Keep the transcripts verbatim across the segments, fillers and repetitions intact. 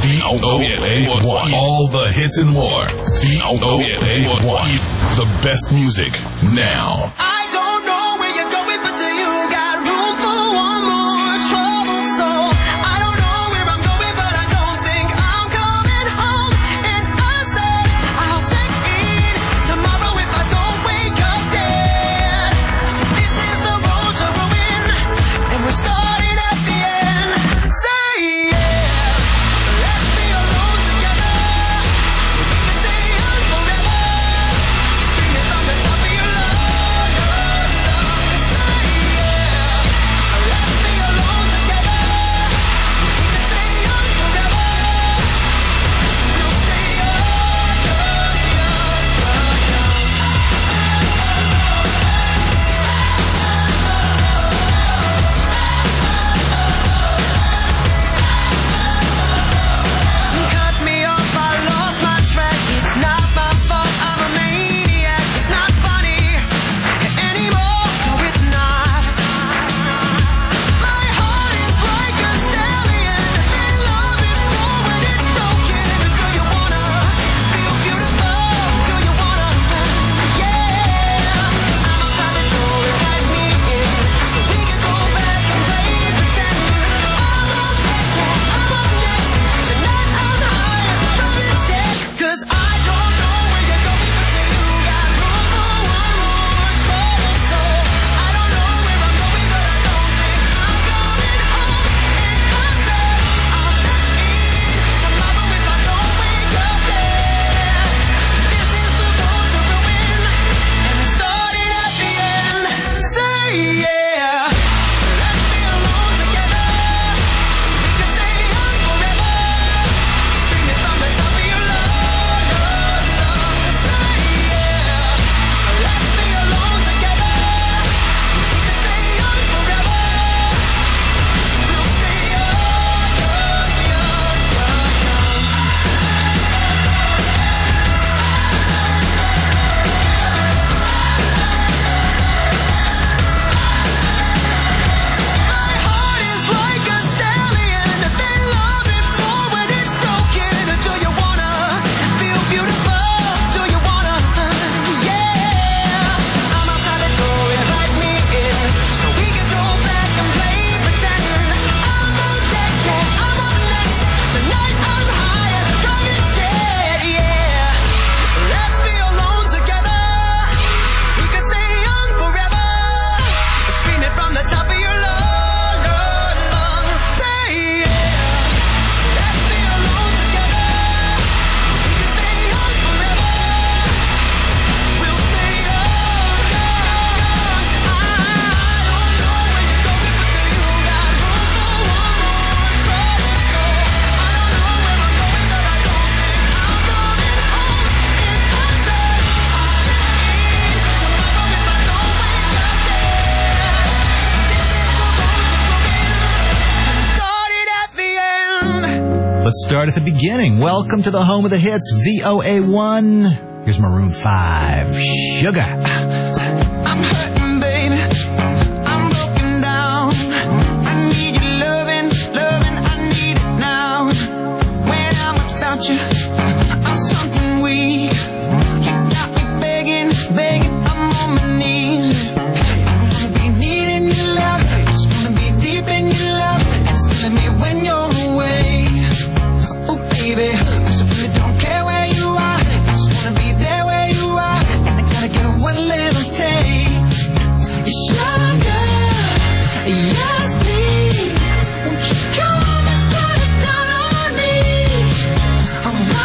V O A one. All the hits and more. V O A one. The best music now. I don't know where you're going, but do you got room for one more troubled soul? I don't know where I'm going, but I don't think I'm coming home. And I said I'll check in tomorrow if I don't wake up dead. This is the road to ruin, and we're starting at the end. Say yeah, let's be alone together. We can stay young forever. Scream it from the top of your lungs. Say yeah, let's be alone together. We can stay young forever. We'll stay young, young, young, young, Cut me off, I lost my track. It's not my fault, I'm a maniac. It's not funny anymore, no it's not. My heart is like a stallion, and love it more when it's broken. Do you wanna feel beautiful? Do you wanna? Yeah, I'm outside the door, invite me in, so we can go back and play pretend. I'm on deck, yeah, I'm up next. Tonight I'm high as a private jet. 'Cause I don't know where you're going, but do you got room for one more troubled soul? I don't know where I'm going, but I don't think I'm coming home. And I said I'll check in tomorrow if I don't wake up dead. This is the road to ruin, and we started at the end. Say yeah, let's be alone together. We can stay young forever. Scream it from the top of your lungs. Say yeah, let's be alone together. We can stay young forever. We'll stay young, young, young, young, My heart is like a stallion, they love it more when it's broken. Do you wanna feel beautiful? Do you wanna? Yeah, I'm outside the door, invite me in, so we can go back and play pretend. I'm on deck, yeah, I'm up next. Tonight I'm high as a private jet. Yeah, let's be alone together. We can stay young forever. Scream it from the top of your lungs. Say yeah, let's be alone together. We can stay young forever. We'll stay young, young. I don't know where you're going, but do you got room for one more troubled soul? I don't know where I'm going, but I don't think I'm coming home. And I said I'll check in tomorrow if I don't wake up dead. This is the road to ruin, and we started at the end. Let's start at the beginning. Welcome to the home of the hits, V O A one. Here's Maroon five, Sugar. I'm hurting, baby. I'm broken down. I need your loving, loving. I need it now. When I'm without you, I'm something weak. You got me begging, begging. I'm on my knees. I wanna be needing your love. Just wanna be deep in your love. And it's killing me when you're away. Oh, baby, 'cause I really don't care where you are. I just wanna be there where you are. And I gotta get one little taste. Sugar, yes please. Won't you come and put it down on me? I'm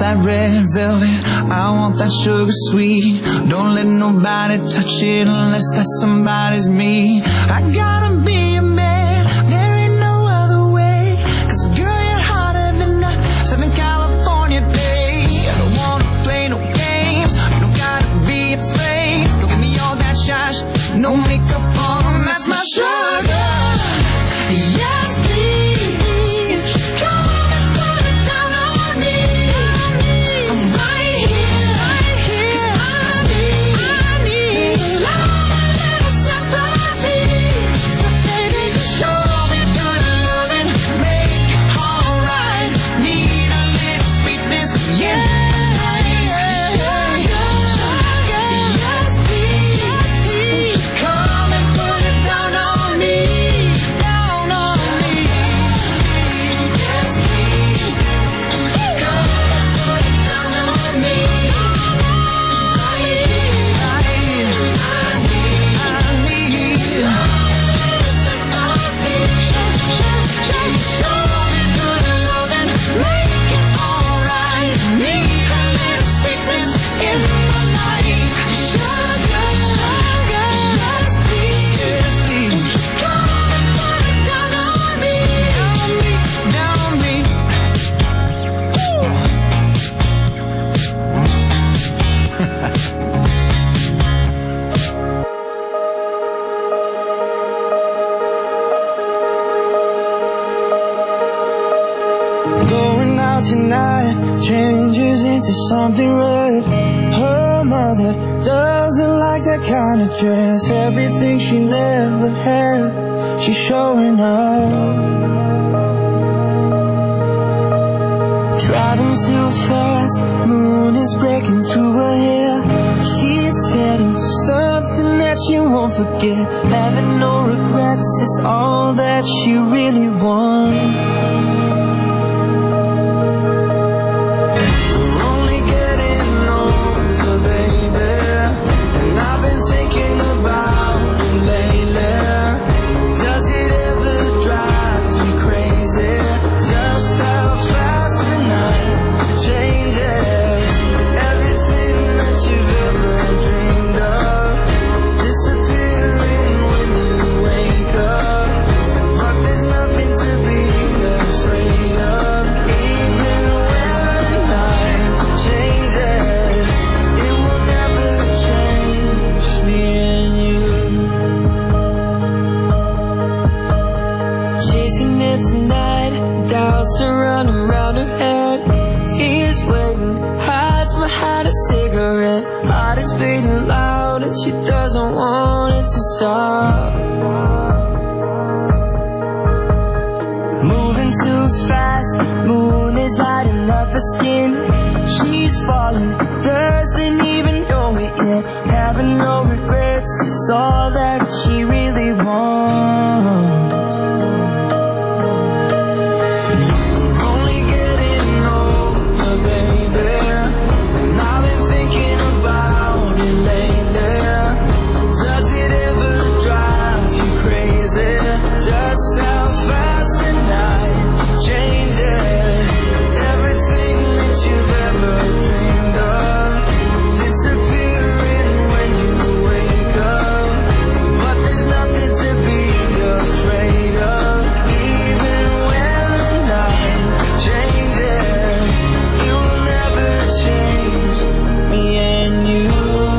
that red velvet, I want that sugar sweet. Don't let nobody touch it unless that somebody's me. I gotta be a man, there ain't no other way. Cause girl, you're hotter than a Southern California day. I don't wanna play no games, you don't gotta be afraid. Don't give me all that shy, no makeup on, that's my sugar. Yes, please, come and put it down on me. I'm right here, right here, 'cause I need, I need a love, a little sympathy. So baby, just show me good loving, make it alright. Need a little sweetness, yeah. Yes, please, won't you come and put it down on me, down on me. Yes, please, won't you come and put it down on me. I need, I need, I need, I need sympathy. Show me good loving, make it alright. Need a little sweetness in my life. Sugar, sugar, yes, please, won't you come and put it down on me, down on me, down on me. Going out tonight changes into something red. Her mother doesn't like that kind of dress. Everything she never had, she's showing off. Driving too fast, moon is breaking through her hair. She's heading for something that she won't forget. Having no regrets is all that she really wants. We're only getting older, baby, and I've been thinking about it lately. Does it ever drive you crazy? Just how fast the night changes. Everything that you've ever dreamed of disappearing when you wake up. But there's nothing to be afraid of. Even when the night changes, it will never change me and you. Chasing it tonight, doubts are running around her head. He's waiting, hides behind a cigarette. Heart is beating loud and she doesn't want it to stop. Moving too fast, moon is lighting up her skin. She's falling, doesn't even know it yet. Having no regrets is all that she really wants. We're only getting older, baby, and I've been thinking about it lately. Does it ever drive you crazy? Just how fast the night changes. Everything that you've ever dreamed of disappearing when you wake up. But there's nothing to be afraid of. Even when the night changes, it will never change me and you.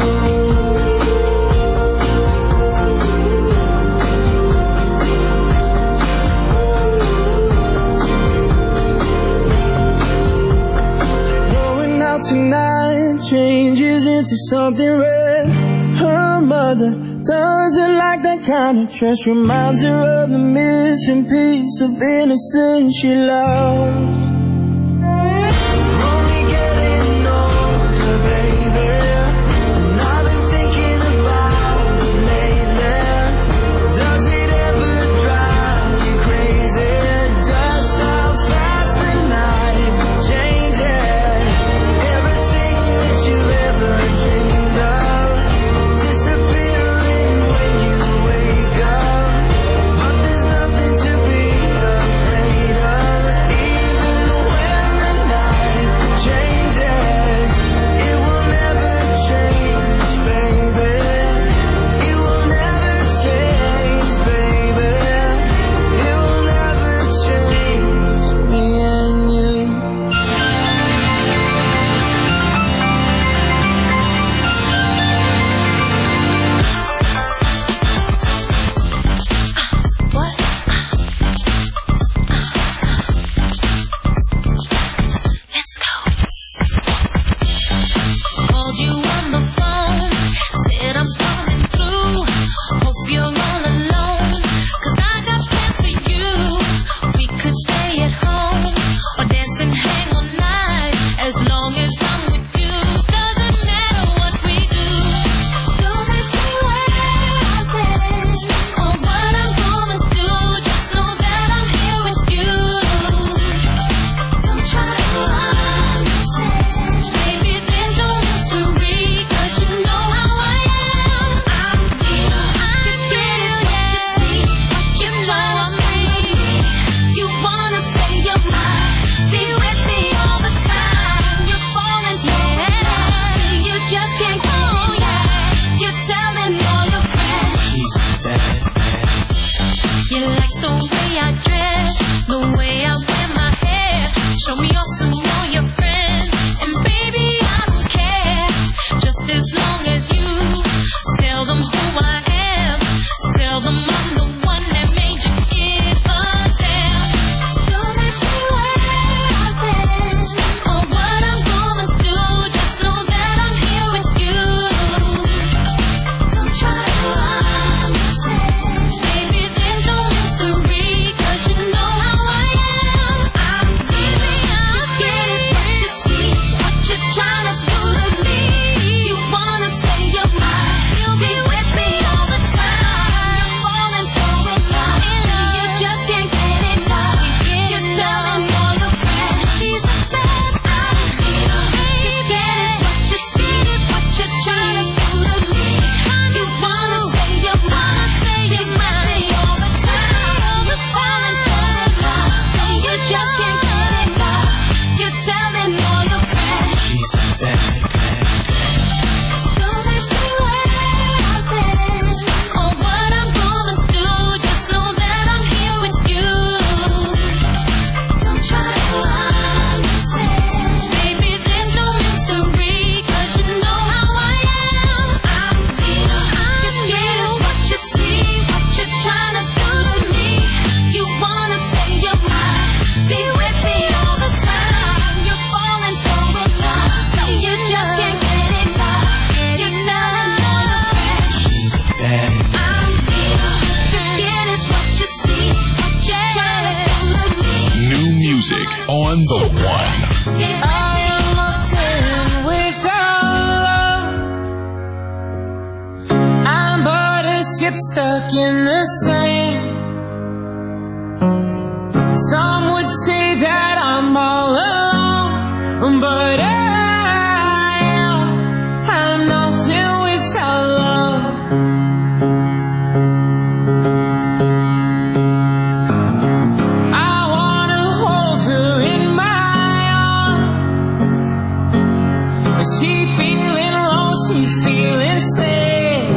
Going out tonight changes into something red. Her mother doesn't like that kind of dress. Reminds her of a missing piece of innocence she lost. We're only getting older, baby, and I've been thinking about it lately. Does it ever drive you crazy? Just how fast the night changes. Everything that you've ever dreamed of disappearing when you wake up. But there's nothing to be afraid of. Even Stuck in the sand. Some would say that I'm all alone, but I am. I'm nothing without love. I wanna hold her in my arms. She feeling low, she feeling sad.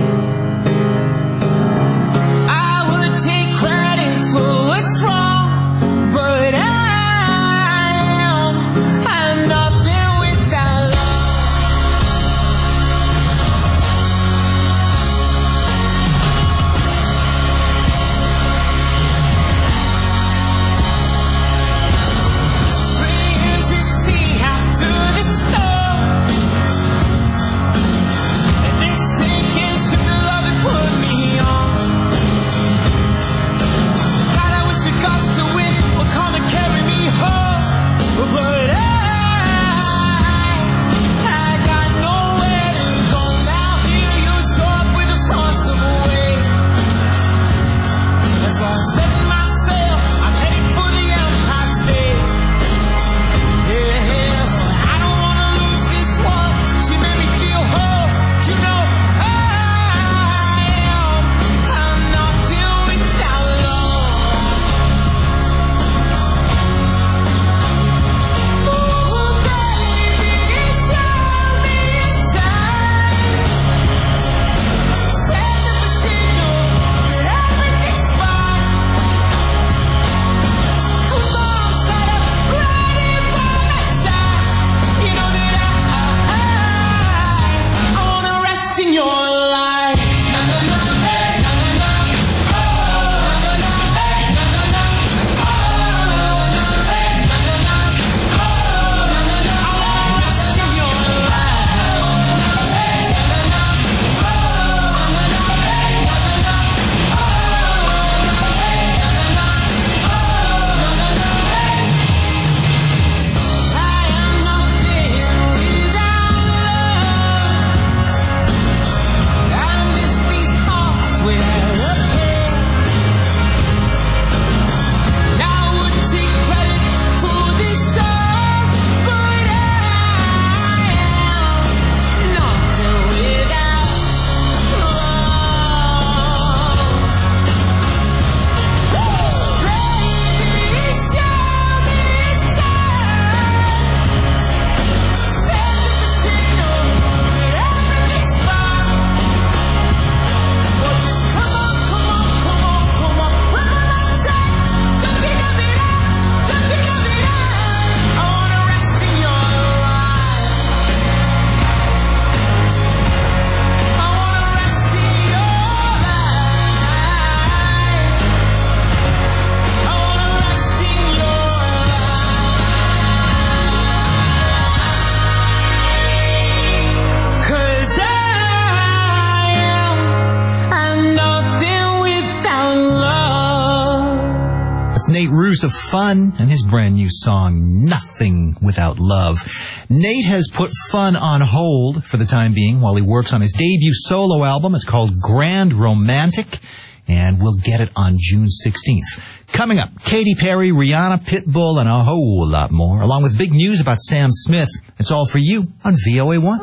Nate Roos of Fun and his brand new song, Nothing Without Love. Nate has put Fun on hold for the time being while he works on his debut solo album. It's called Grand Romantic, and we'll get it on June sixteenth. Coming up, Katy Perry, Rihanna, Pitbull, and a whole lot more, along with big news about Sam Smith. It's all for you on V O A one.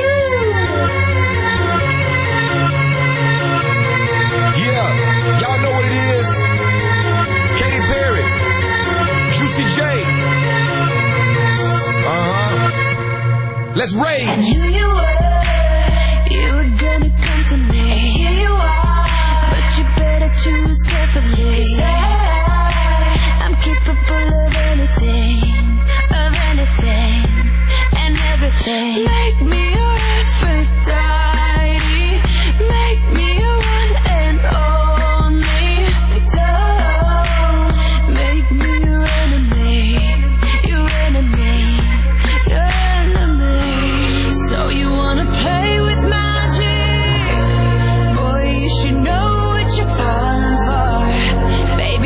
Yeah, y'all know what it is. Katy Perry, Juicy J. Uh-huh. Let's rage. I knew you were, you were gonna come to me. And here you are, but you better choose carefully. 'Cause I, I'm capable of anything, of anything, and everything. Make me your Aphrodite, make me your one and only. Don't make me your enemy, your enemy, your enemy. So you wanna play with magic? Boy, you should know what you're falling for. Baby,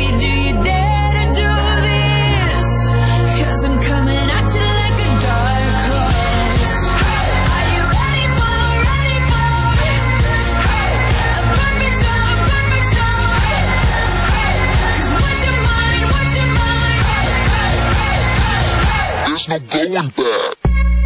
There's no going back.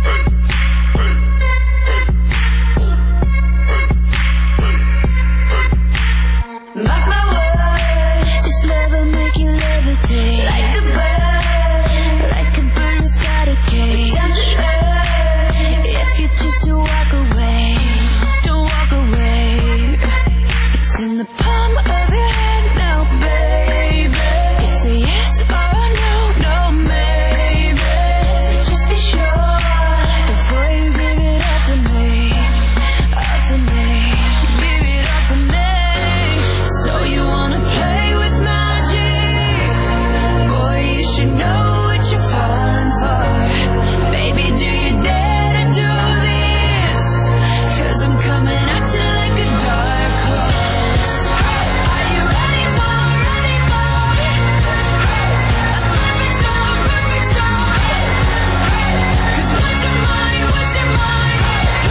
Mark my words, this love will make you levitate. Like a bird, like a bird without a cage. Time to earn, if you choose to walk away, don't walk away. It's in the palm of your hand now, baby. It's a yes or a no, no maybe. So just be sure before you give it all to me, all to me. Give it all to me. So you wanna play with magic? Boy, you should know what you're falling for. Baby, do you dare to do this? Cause I'm coming at you like a dark horse. Are you ready for, ready for a perfect storm, perfect storm? Cause what's your mind, what's your mind?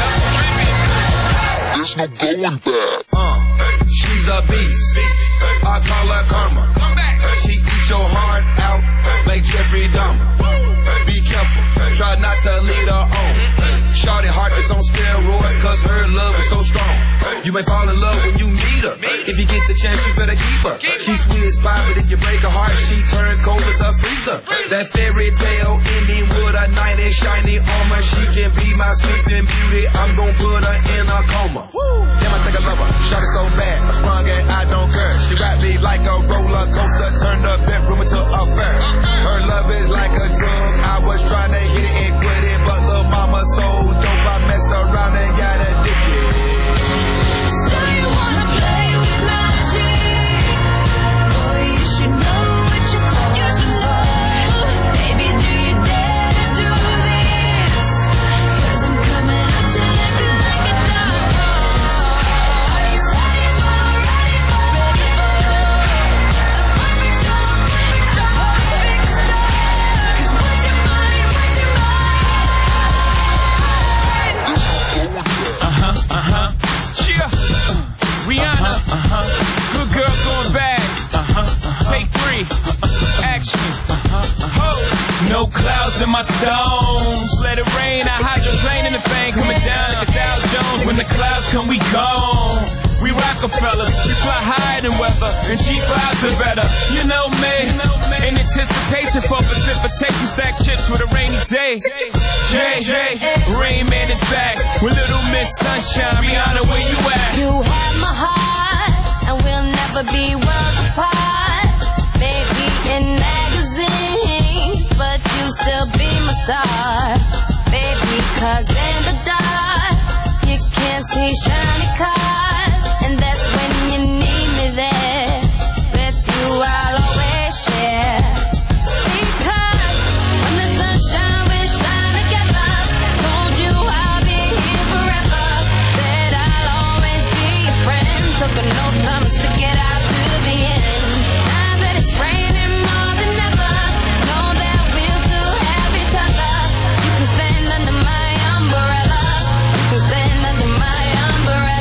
There's no going back. Uh, she's a beast. I call her karma. She eats your heart out like Jeffrey Dahmer. Be careful, try not to lead her on. Shorty heart is on steroids cause her love is so strong. You may fall in love when you meet her. If you get the chance, you better keep her. She's sweet as pie, but if you break her heart, she turns cold as a freezer. That fairy tale ending with a knight in shiny armor. She can be my sleeping beauty. I'm gon' put her in a coma. Damn, I think I love her. Shot her so bad, I sprung and I don't care. She wrapped me like a roller coaster, turned the bedroom into a fair. Her love is like a drug. I was trying to hit it and quit it, but little mama so dope, I messed around and got addicted. So you wanna play with magic? Boy, you should know what you're for. You should know. Baby, do you dare to do this? Cause I'm coming at you like a, like a dark horse. Are you ready for, ready for, ready for a perfect storm, a perfect storm? Cause what's your mind, what's your mind? Uh-huh, uh-huh. Cheer. Uh, Rihanna. Uh-huh. Good girl going bad. Uh-huh. uh-huh. Take three. Uh-huh. Action. Uh-huh. uh-huh. Ho. No clouds in my stones. Let it rain. I hydroplane in the thing. Coming down like a Dow Jones. When the clouds come, we gone. We Rockefeller, we fly higher than weather, and cheap vibes are better. You know me, in anticipation for precipitation, stack chips with a rainy day. Jay, Jay, Rain Man is back with Little Miss Sunshine. Rihanna, where you at? You have my heart, and we'll never be worlds apart. Maybe in magazines, but you still be my star. Baby, cause in the dark, you can't see shiny cars. And that's when you need me there. With you I'll always share. Because when the sunshine will shine together. Told you I'll be here forever. Said I'll always be your friend. Took an oath, promise to get out to the end. Now that it's raining more than ever, know that we'll still have each other. You can stand under my umbrella. You can stand under my umbrella.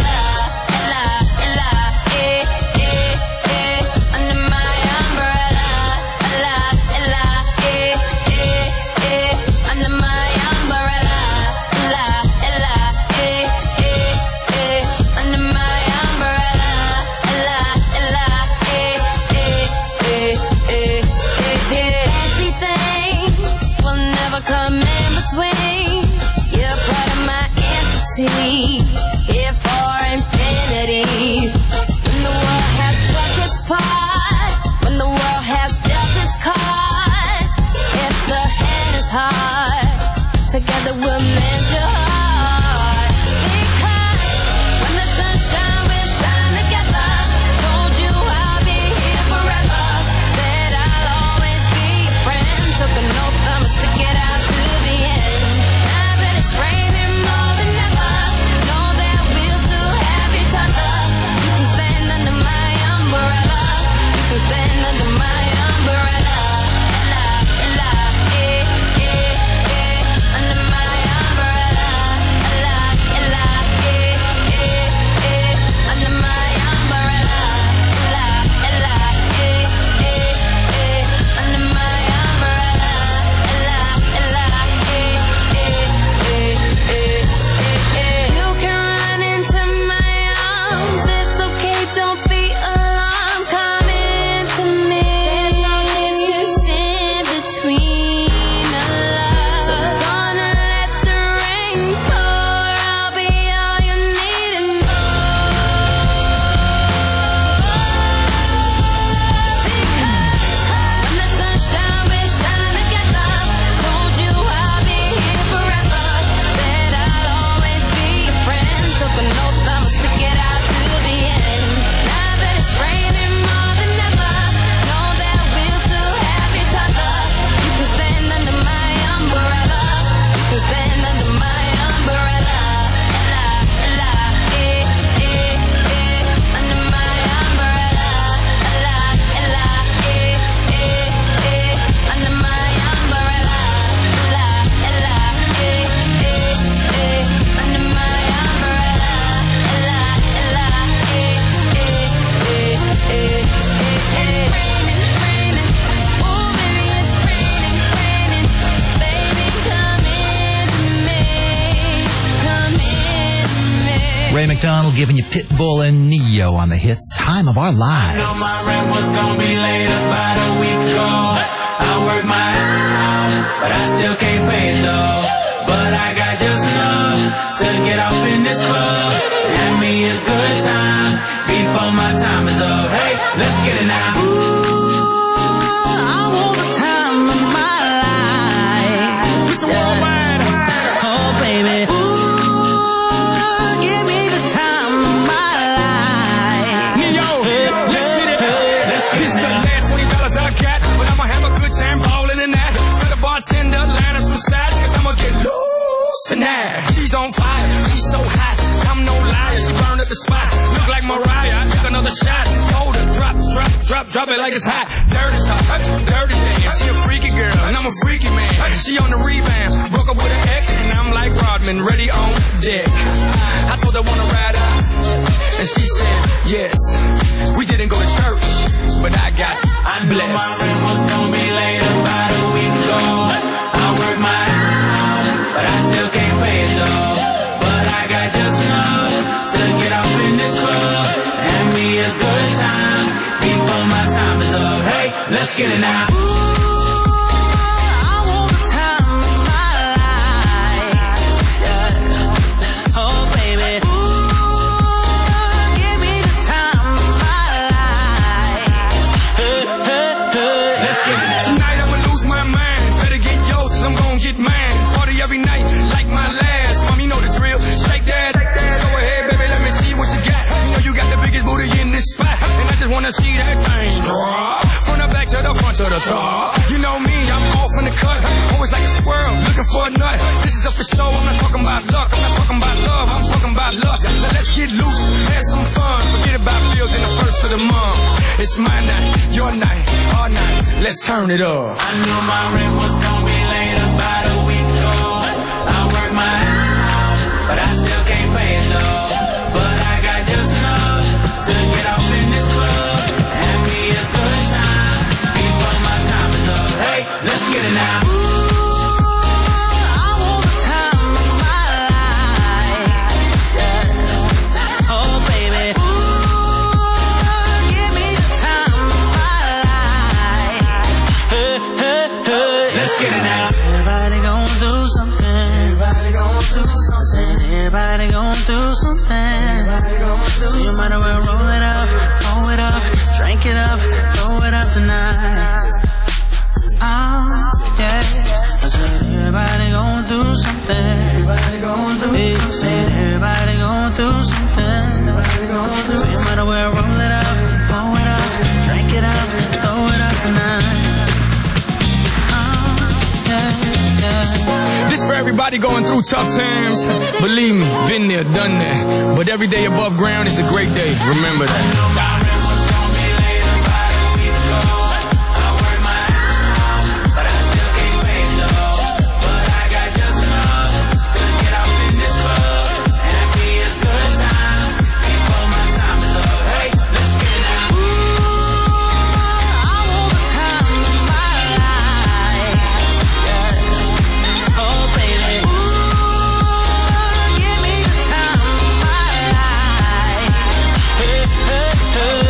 Come in between. You're part of my entity, here for infinity. When the world has took its part, when the world has dealt its cards, if the hand is hard, together we'll mend your heart. Because when the sunshine will shine together, told you I'll be here forever. Said I'll always be your friend. Took an oath, promise to get out. Raining more than ever. Know that we'll still have each other. You can stand under my umbrella. You can stand under my umbrella. Ella, Ella, eh, eh, eh. Under my umbrella. Ray McDonald giving you Pitbull and Neo on the hits. Time of our lives. I know my rent was gonna be late about a week ago. I worked my ass off, but I still can't pay it though. But I got just enough to get off in this club. Have me a good time before my time is up. Hey, let's get it now. Ooh, I want the time of my life. It's a worldwide. Oh, baby. Ooh, give me the time of my life. Neo, let's get it. This is the last twenty dollars I got, but I'ma have a good time balling in that. For the bartender, line up some sides, cause I'ma get loose tonight. She's on fire, she's so hot, I'm no liar, she burned up the spot. Look like Mariah, I took another shot. Hold her, drop, drop, drop, drop it like it's hot. Dirty talk, dirty dance. She a freaky girl, and I'm a freaky man. She on the rebound, broke up with an ex, and I'm like Rodman, ready on deck. I told her wanna ride out, and she said yes. We didn't go to church, but I got I knew blessed. my rent was gonna be late about a week ago. I worked my ass off, but I still can't pay it though. But I got just enough to get off in this club. Have me a good time before my time is up. Hey, let's get it now. Ooh, I want the time of my life. Yeah. Oh, baby. Ooh, give me the time of my life. Hey, hey, hey. Let's get it. Tonight I'ma lose my mind. Better get yours, cause I'm gonna get mine. Party every night, like my last. Mom, you know the drill. Shake that. Go ahead, baby, let me see what you got. You know you got the biggest booty in this spot. And I just wanna see that thing drop. From the back to the front to the top. You know me, I'm off in the cut. Always like a squirrel, looking for a nut. This is up for show, I'm not talking about luck. I'm not talking about love, I'm talking about lust. Now let's get loose, have some fun. Forget about bills in the first of the month. It's my night, your night, our night. Let's turn it up. I knew my rent was gonna be late about a week ago. I worked my ass off, but I still can't pay it though. But I got just enough to get off in this club. Have me a good time before my time is up. Hey, let's get it now. Ooh, I want the time of my life. Yeah. Oh, baby. Ooh, give me the time of my life. Hey, hey, hey. Let's get it now. Everybody gon' do something. Everybody gon' do something. Everybody gon' do something. Everybody gon' do so you might as well roll it up, roll it up, drink it up, throw it up tonight. Oh, yeah. I said everybody gon' do something. Everybody gon' do hey, something. Said everybody gon' do something. Everybody gon' do so you might as well roll it up, roll it up, drink it up, throw it up tonight. This for everybody going through tough times. Believe me, been there, done that. But every day above ground is a great day. Remember that. Hey,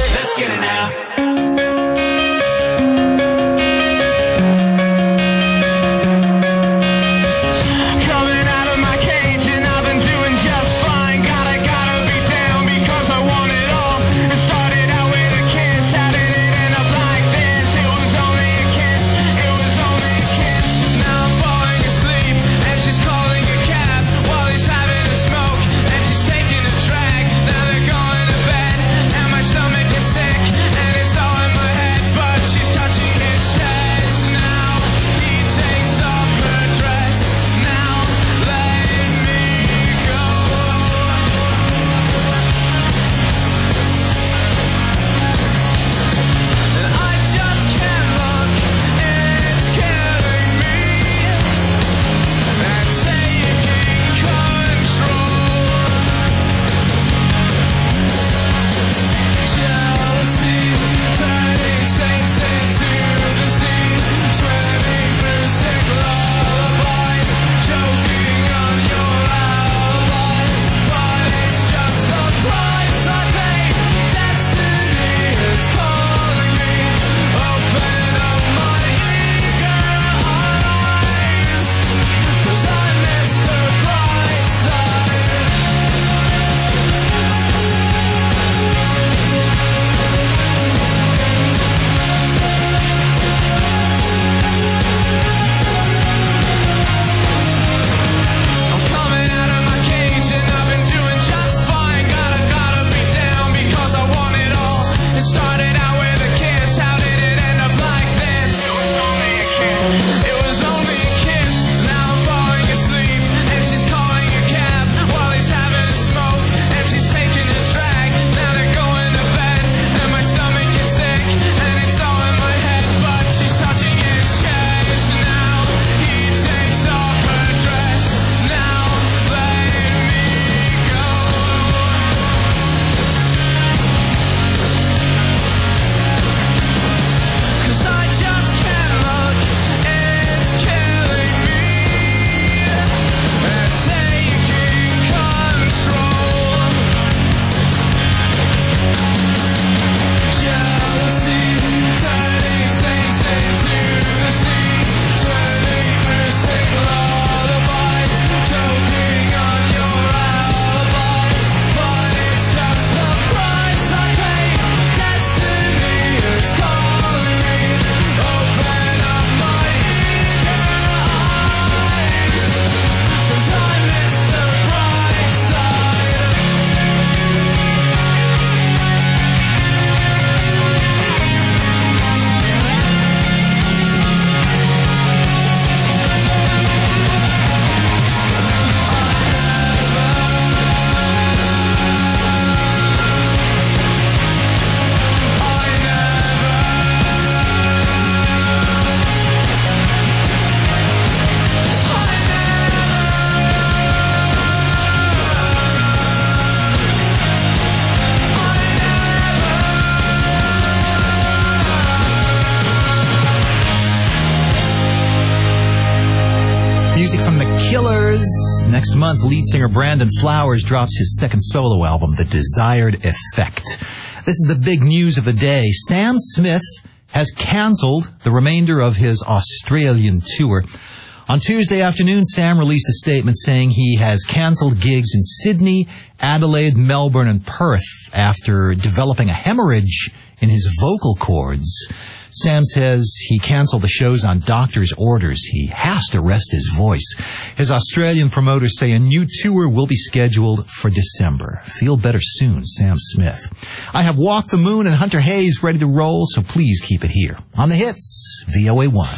Next month, lead singer Brandon Flowers drops his second solo album, The Desired Effect. This is the big news of the day. Sam Smith has canceled the remainder of his Australian tour. On Tuesday afternoon, Sam released a statement saying he has canceled gigs in Sydney, Adelaide, Melbourne, and Perth after developing a hemorrhage in his vocal cords. Sam says he canceled the shows on doctor's orders. He has to rest his voice. His Australian promoters say a new tour will be scheduled for December. Feel better soon, Sam Smith. I have Walk the Moon and Hunter Hayes ready to roll, so please keep it here on The Hits, V O A one.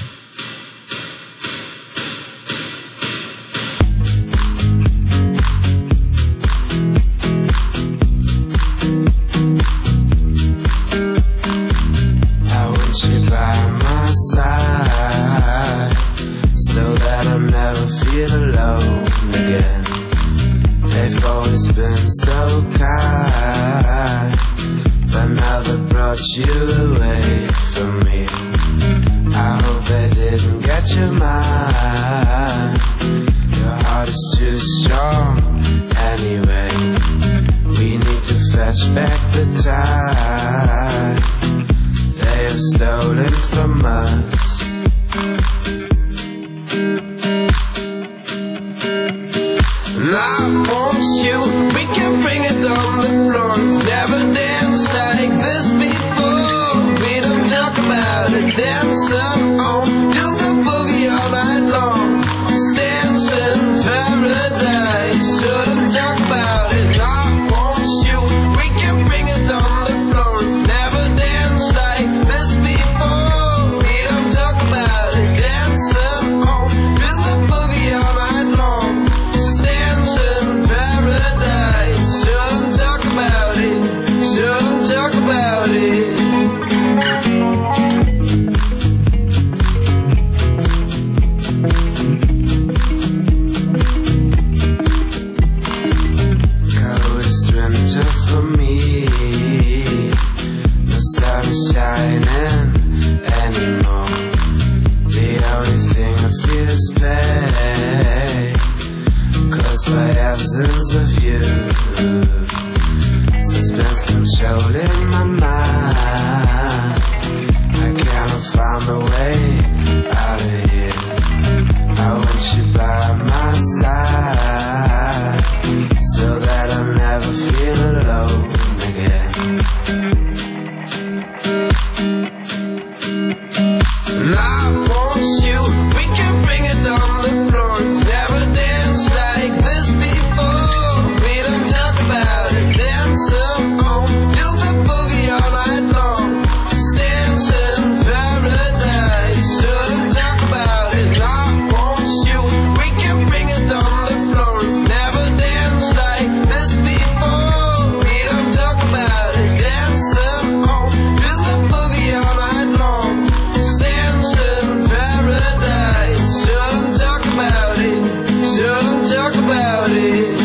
So that I'll never feel alone again. They've always been so kind, but now they brought you away from me. I hope they didn't get your mind. Your heart is too strong anyway. We need to fetch back the time they have stolen from us. And I want you, we can bring it on the floor. Never danced like this before. We don't talk about it, dancing on, do the boogie all night long. Stands in paradise, shouldn't talk about it. I want you, we can bring it on the floor. Never danced like this before. We don't talk about it, dancing on, do the boogie all night long. Paradise, shouldn't talk about it, shouldn't talk about it. Coldest winter for me, the sun is shining anymore. The only thing I feel is pain, caused by absence of you. Suspense controlling my mind. I cannot find a way out of here. I want you by my side, so that I'll never feel alone again. And I want you, we can bring it on the floor. Never danced like this before. We don't talk about it, dancing on, do the boogie all night long. Stands in paradise, shouldn't talk about it. I want you, we can bring it on the floor. Never danced like this before. We don't talk about it, dancing on, do the boogie all night long. Stands in paradise, shouldn't talk about it, shouldn't talk about it.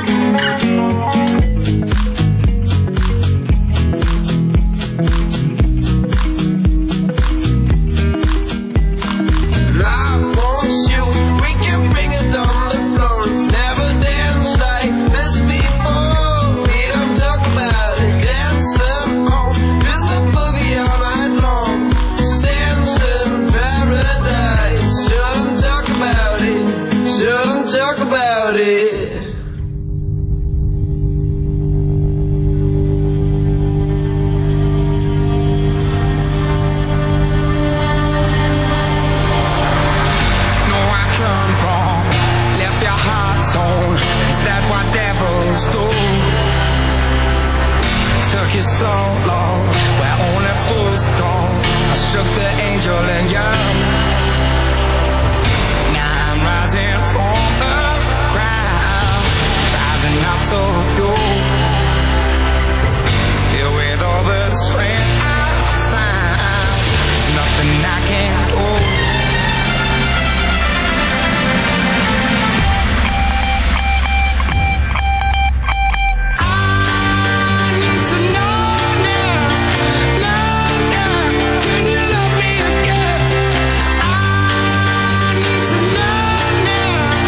And I want you, we can bring it on the floor. Never danced like this before. We don't talk about it, dancing on, do the boogie all night long. Stands in paradise, shouldn't talk about it, shouldn't talk about it. No, I done wrong, left your heart torn. Is that what devils do? Took you so long, where only fools go. I shook the angel in you. Now I'm rising from the ground, rising up to you. Filled with all the strength I find, there's nothing I can't do. Can you love me again? I need to know now.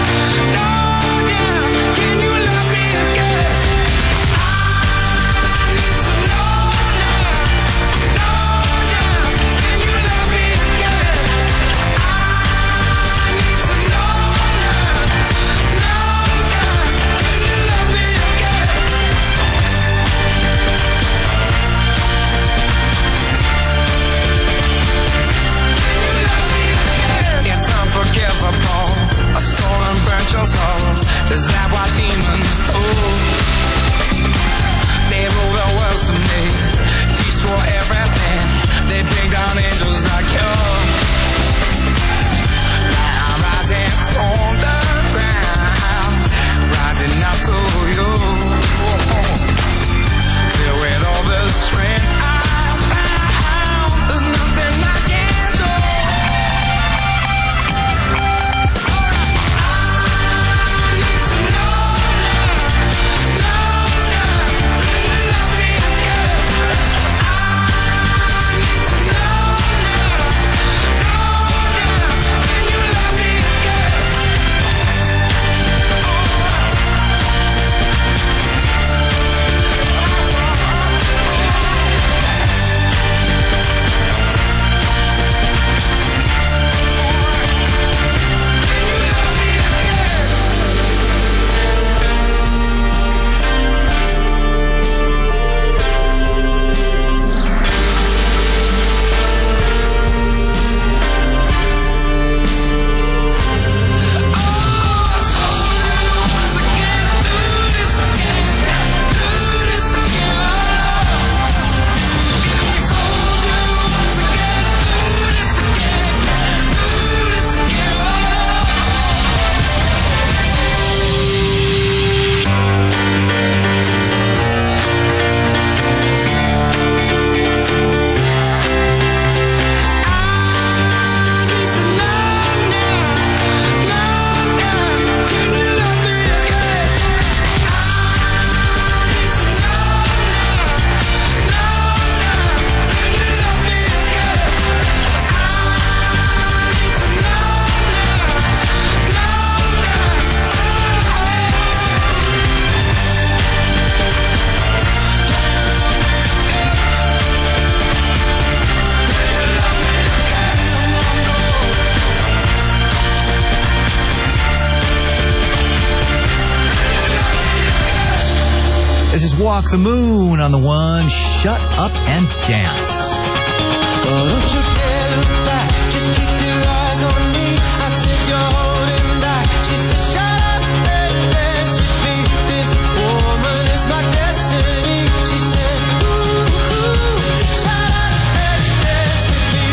This is Walk the Moon on the one. Shut up and dance. Oh, don't you dare look back. Just keep your eyes on me. I said you're holding back. She said, shut up and dance with me. This woman is my destiny. She said, ooh, ooh, shut up and dance with me.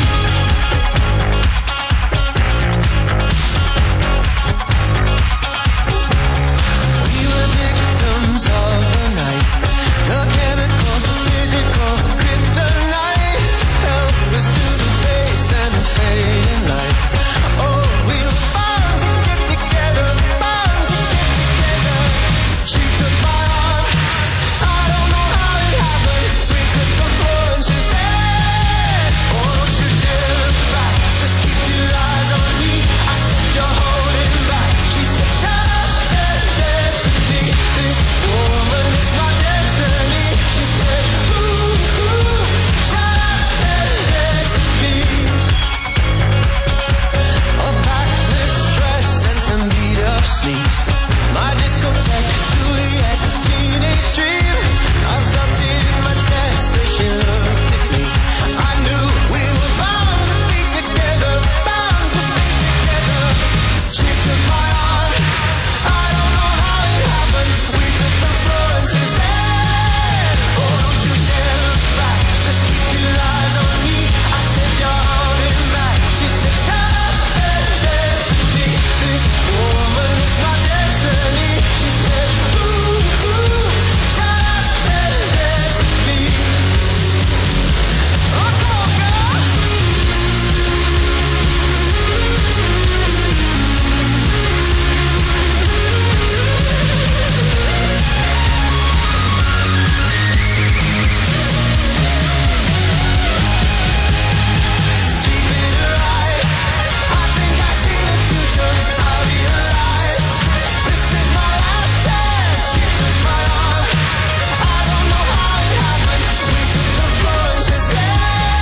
We were victims of the night. The chemical, physical, kryptonite. Help us to the base and the fading light. Oh, we were bound to get together, bound to get together. She took my arm, I don't know how it happened. We took the floor and she said, oh, don't you dare look back. Just keep your eyes on me. I said you're holding back. She said, shut up and dance with me. This woman is my destiny. She said, ooh, ooh, shut up and dance with me. A backless dress and some beat up sneaks. My discotheque, Juliet, teenage dream. I felt it in my chest as she looked at me. I knew we were bound to be together, bound to be together. She took my arm, I don't know how it happened. We took the floor and she said, oh, don't you dare look back. Just keep your eyes on me. I said you're holding back. She said, shut up and dance with me. This woman is my destiny. She said, ooh, ooh, shut up and dance with me. Oh, come on, girl. Deep in her eyes, I think I see the future. I realize this is my last chance. She took my arm, I don't know how it happened. We took the floor and she said,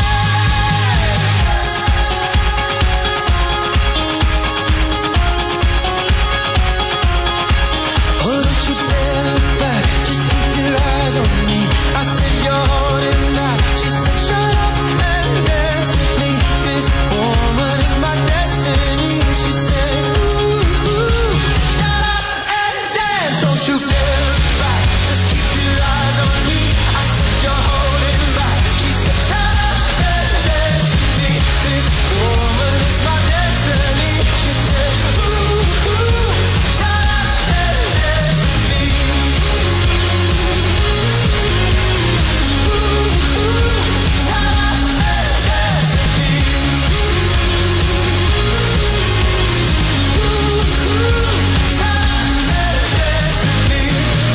oh, don't you dare look back. Just keep your eyes on me. I said you're holding back. She said, shut up and dance with me. This woman is my destiny. She said, ooh, ooh, shut up and dance. Don't you dare look back. Just keep your eyes on me. I said you're holding back. She said, shut up and dance with me. This woman is my destiny. She said, ooh, ooh, shut up and dance with me. Ooh, ooh, shut up and dance with me. Ooh, ooh, shut up and dance with me.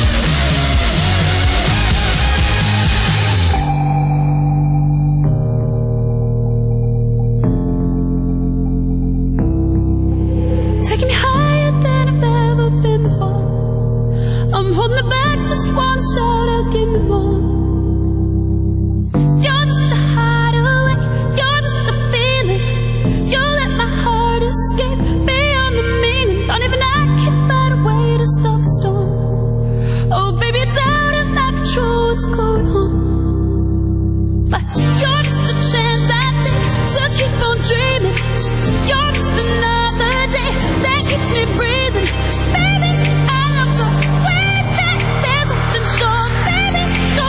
Taking me higher than I've ever been before. I'm holding it back, just one shot, I'll give me more. You're just a hideaway, you're just a feeling. You let my heart escape beyond the meaning. Don't even I can find a way to stop the storm. Oh, baby, it's out of my control, what's going on? But you're just a chance I take to keep on dreaming. You're just another day that keeps me breathing. Baby, I love the way that there's nothing sure. Baby, go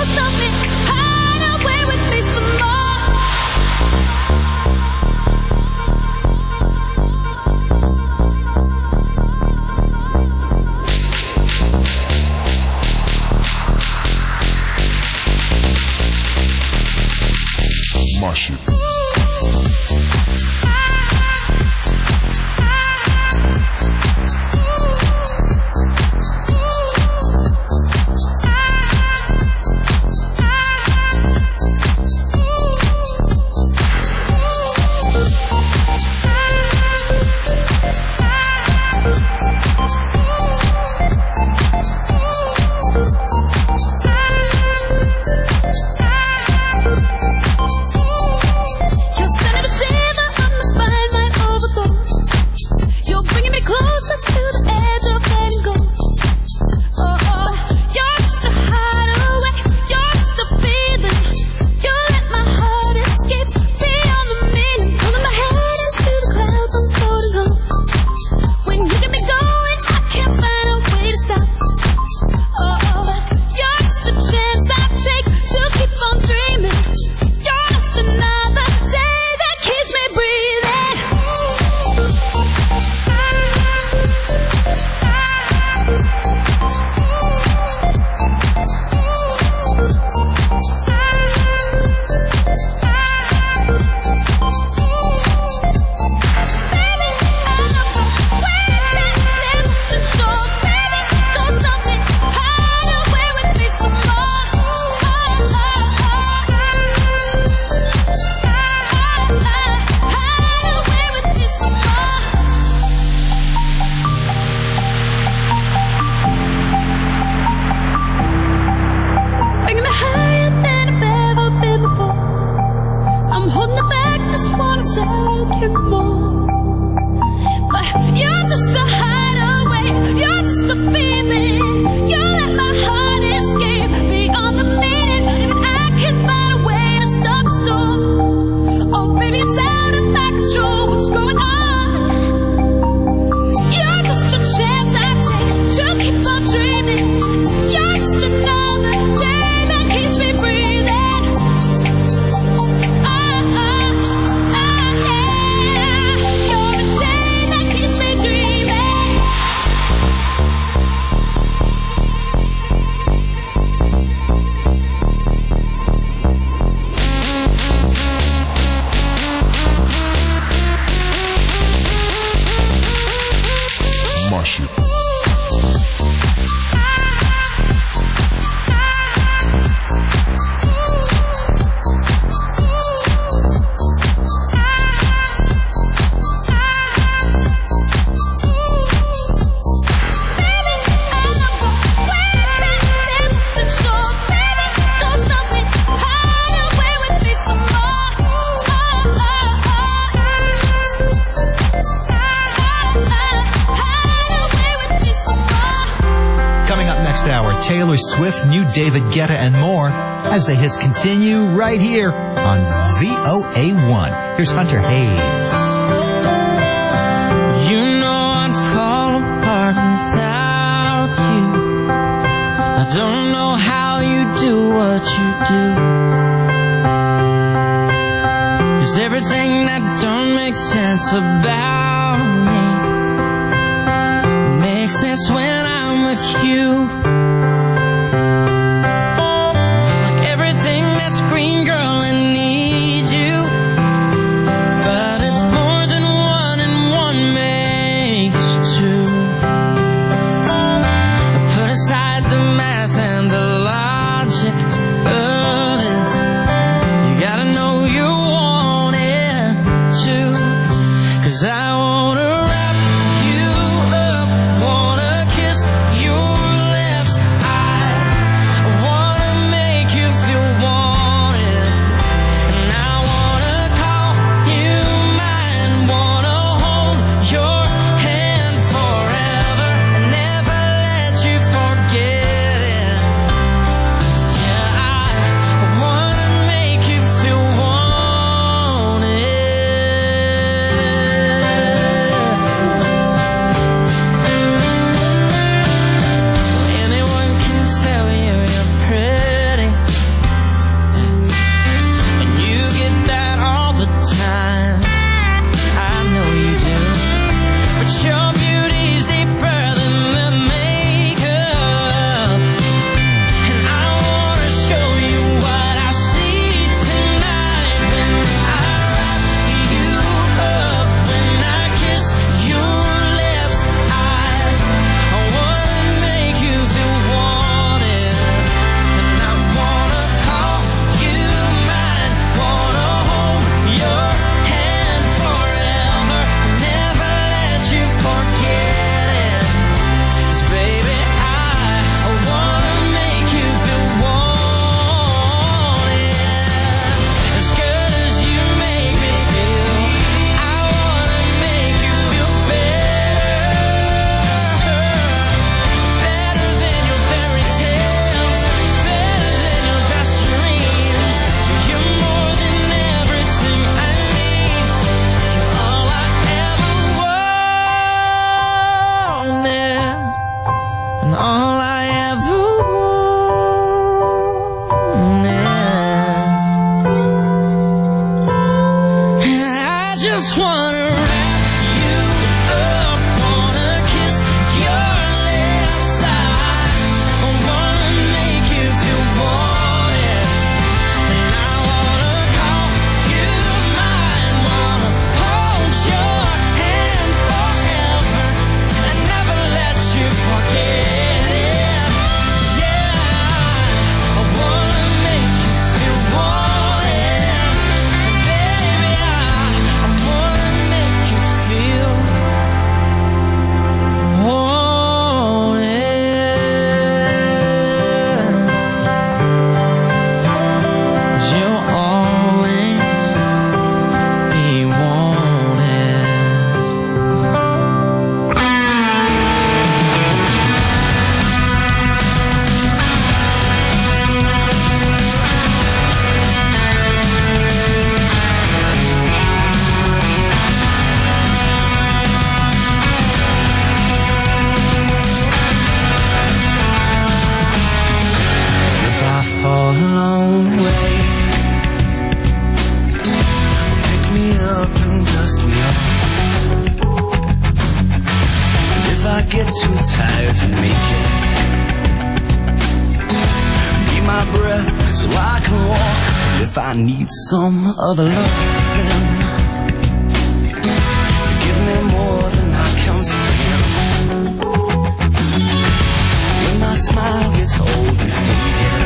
Taylor Swift, new David Guetta, and more as the hits continue right here on V O A one. Here's Hunter Hayes. You know I'd fall apart without you. I don't know how you do what you do. 'Cause everything that don't make sense about me makes sense when I'm with you. Like everything that's green, girl, and needs you. But it's more than one and one makes two. Put aside the math and the logic of it. You gotta know you want it too. 'Cause I wanna wrap you up, wanna kiss your lips. I wanna make you feel wanted. And I wanna call you mine, wanna hold your hand forever and never let you forget it. Yeah, I wanna make you feel wanted. Anyone can tell you you're pretty, and you get that all the time. I know you do, but your beauty's deeper than the makeup. And I wanna show you what I see tonight when I wrap you up, when I kiss your lips. I, I wanna make you feel wanted, and I wanna call you mine, wanna hold your hand forever, never let you forget it. 'Cause baby, I, I wanna make you feel wanted, as good as you make me feel. I wanna make you feel better, better than your fairy tales, better than your best dreams. You're more than everything I need. You're all I ever wanted, and all I ever wanted. And I just wanna wrap you up, wanna kiss your lips. I wanna make you feel wanted, and I wanna call you mine, wanna hold your hand forever and never let you forget it. Yeah, I wanna make you feel wanted, baby. I, I wanna make you feel wanted. 'Cause you'll always be wanted. If I fall along the way, pick me up and dust me off. And if I get too tired to make it, be my breath so I can walk. And if I need some other love, then you give me more than I can stand. When my smile gets old and faded,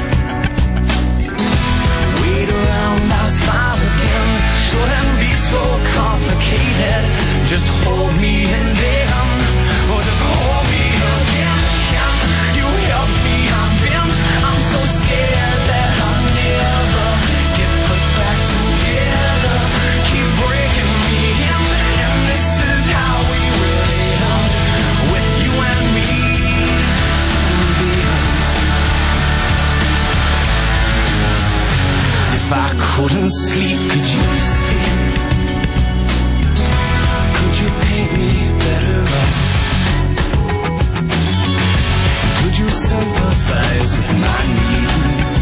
wait around, I'll smile again. Shouldn't be so complicated. Just hold me and then, or just hold me again. Can you help me? I'm bent. I'm so scared that I'll never get put back together. couldn't sleep. Could you see? Could you paint me better up? Could you sympathize with my needs?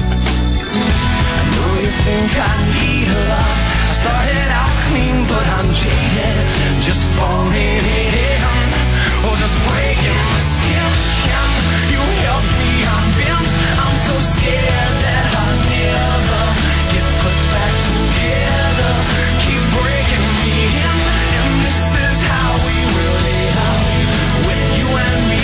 I know you think I need a lot. I started out clean, but I'm jaded, just falling in, or just breaking my skin. Can you help me? I'm bent. I'm so scared that I'll never get put back together. Keep breaking me in, and this is how we will live with you and me.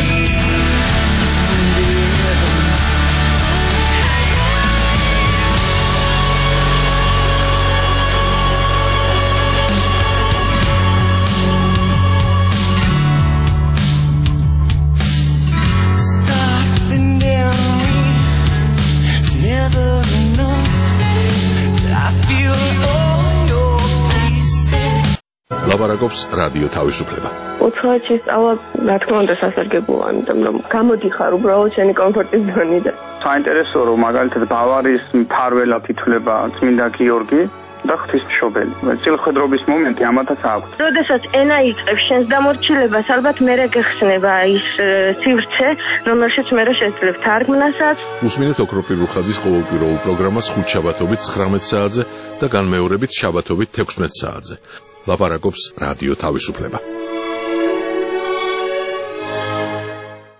Never enough. So I feel all your pieces. ლაპარაკობს რადიო თავისუფლება. ოთხი წავა, რა თქმა უნდა, სასარგებლოა, იმიტომ რომ გამოდიხარ უბრალოდ შენი კომფორტის ზონიდან. საინტერესოა, რომ მაგალითად ბავარიის მფარველად ითვლება წმინდა გიორგი და ღვთისმშობელი. წილხედრობის მომენტი ამათაც აქვს. როდესაც ენა იწყებს შენს დამორჩილებას, ალბათ მერე გეხსნება ის სივრცე, რომელშიც მერე შეძლებ თარგმნასაც. უსმინეთ ოქროპირ რუხაძის ყოველკვირეულ პროგრამას ხუთ შაბათობით ცხრამეტ საათზე და განმეორებით შაბათობით თექვსმეტ საათზე. ლაპარაკობს რადიო თავისუფლება.